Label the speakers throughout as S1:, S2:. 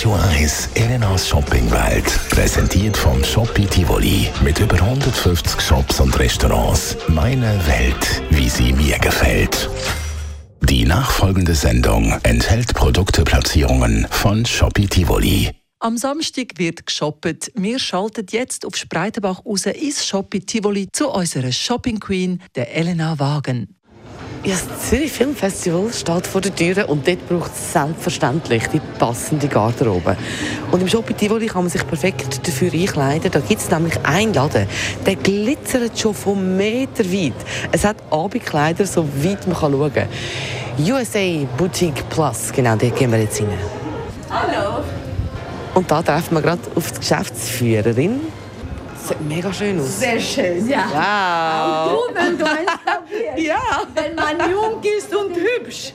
S1: Radio 1 Elenas Shoppingwelt. Präsentiert vom Shoppi Tivoli. Mit über 150 Shops und Restaurants. Meine Welt, wie sie mir gefällt. Die nachfolgende Sendung enthält Produkteplatzierungen von Shoppi Tivoli.
S2: Am Samstag wird geshoppt. Wir schalten jetzt auf Spreitenbach raus ins Shoppi Tivoli zu unserer Shopping Queen, der Elena Wagen.
S3: Ja, das Zürich Filmfestival steht vor der Tür und dort braucht es selbstverständlich die passende Garderobe. Und im Shoppi Tivoli kann man sich perfekt dafür einkleiden. Da gibt es nämlich einen Laden, der glitzert schon von Meter weit. Es hat Abendkleider, so weit man kann schauen kann. USA Boutique Plus, genau, dort gehen wir jetzt rein.
S4: Hallo.
S3: Und da treffen wir gerade auf die Geschäftsführerin. Das sieht mega schön aus.
S4: Sehr schön, ja.
S3: Wow.
S4: Auch du, wenn du eins probierst.
S3: Ja.
S4: Wenn man jung ist und hübsch.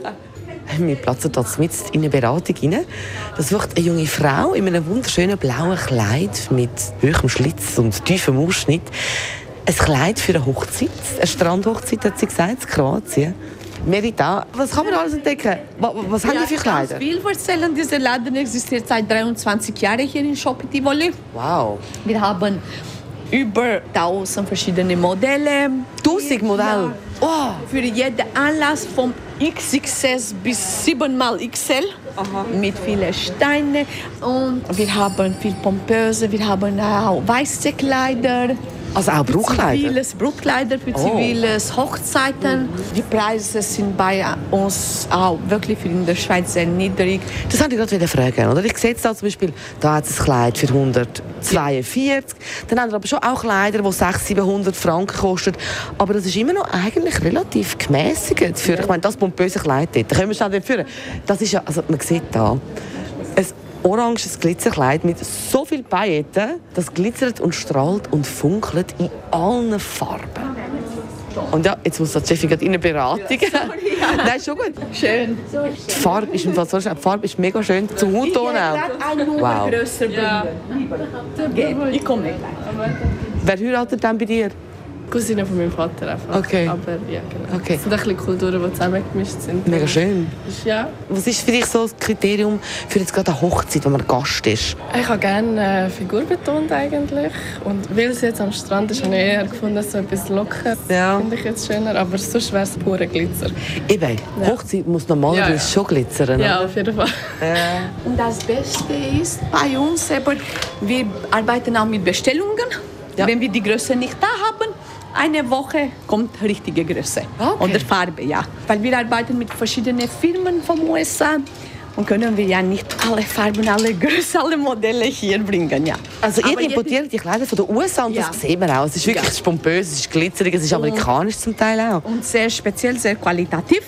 S3: Wir platzen hier mitten in eine Beratung rein. Das wird eine junge Frau in einem wunderschönen blauen Kleid mit hohem Schlitz und tiefem Ausschnitt. Ein Kleid für eine Hochzeit, eine Strandhochzeit, hat sie gesagt, in Kroatien. Merita, was kann man alles entdecken? Was haben die für Kleider?
S4: Ich kann viel erzählen. Dieser Laden existiert seit 23 Jahren hier in Shoppi Tivoli.
S3: Wow.
S4: Wir haben über 1000 verschiedene Modelle.
S3: 1000 Modelle?
S4: Ja. Oh. Für jeden Anlass vom XXS bis 7xL. Aha. Mit vielen Steinen. Und wir haben viel pompöse, wir haben auch weiße Kleider.
S3: Also auch Brautkleider?
S4: Ziviles Brautkleider für ziviles Hochzeiten. Die Preise sind bei uns auch wirklich in der Schweiz sehr niedrig.
S3: Das wollte ich gerade fragen. Oder? Ich sehe jetzt da zum Beispiel, da hat es ein Kleid für 142. Dann haben wir aber schon auch Kleider, die 600-700 Franken kosten. Aber das ist immer noch eigentlich relativ gemäßigt. Für, ich meine, das pompöse Kleid dort. Da können wir schnell dort führen. Das ist ja, also man sieht da, ein oranges Glitzerkleid mit so viel Pailletten, das glitzert und strahlt und funkelt in allen Farben. Und ja, jetzt muss die Chefin gerade in eine Beratung. Nein, ist schon gut.
S4: Schön.
S3: Die Farbe ist im Fall so schön. Die Farbe ist mega schön. Zum Hautton auch. Wow.
S4: Grösser bringen. Ich komme gleich.
S3: Wer heiratet dann bei dir?
S5: Cousine von meinem Vater einfach.
S3: Okay.
S5: Aber ja, genau.
S3: Okay.
S5: Es sind ein bisschen Kulturen, die zusammengemischt sind.
S3: Mega schön.
S5: Ja.
S3: Was ist für dich so das Kriterium für jetzt gerade eine Hochzeit, wenn man Gast ist?
S5: Ich habe gerne Figur betont eigentlich. Und weil es jetzt am Strand ist, habe ich eher gefunden, so etwas locker.
S3: Ja.
S5: Finde ich jetzt schöner. Aber sonst wäre es pure Glitzer.
S3: Eben,
S5: Ja.
S3: Hochzeit muss normalerweise schon glitzern.
S5: Ja,
S3: oder?
S5: auf jeden Fall.
S4: Und das Beste ist bei uns, wir arbeiten auch mit Bestellungen.
S3: Ja.
S4: Wenn wir die Größe nicht da haben, eine Woche kommt richtige Größe.
S3: Okay.
S4: Oder Farbe, ja. Weil wir arbeiten mit verschiedenen Firmen vom USA und können wir ja nicht alle Farben, alle Größen, alle Modelle hier bringen, ja.
S3: Also ihr
S4: Aber
S3: importiert die Kleider von den USA und
S4: Ja.
S3: das sehen wir auch. Es ist wirklich
S4: Ja.
S3: pompös, es ist glitzerig, es ist amerikanisch zum Teil auch.
S4: Und sehr speziell, sehr qualitativ.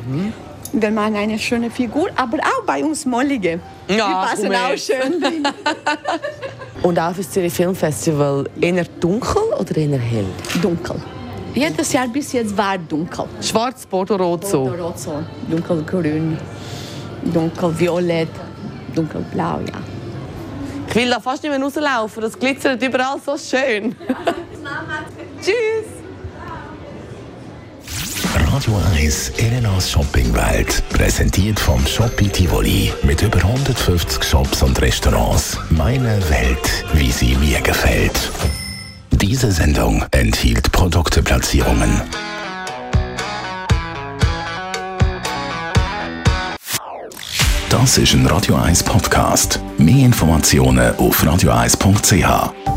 S4: Wenn man eine schöne Figur, aber auch bei uns mollige.
S3: Ja,
S4: die passen
S3: komm
S4: auch
S3: jetzt.
S4: schön drin.
S3: Und auch für das Zürich Filmfestival eher dunkel oder eher hell?
S4: Dunkel. Jedes Jahr bis jetzt war dunkel.
S3: Schwarz, Bordeaux-Rot so.
S4: Rot so, dunkelgrün, dunkelviolett, dunkelblau, ja.
S3: Ich will da fast nicht mehr rauslaufen, das glitzert überall so schön. Tschüss!
S1: Radio 1 Elenas Shoppingwelt. Präsentiert vom Shoppi Tivoli. Mit über 150 Shops und Restaurants. Meine Welt, wie sie mir gefällt. Diese Sendung enthielt Produkteplatzierungen. Das ist ein Radio 1 Podcast. Mehr Informationen auf radio1.ch.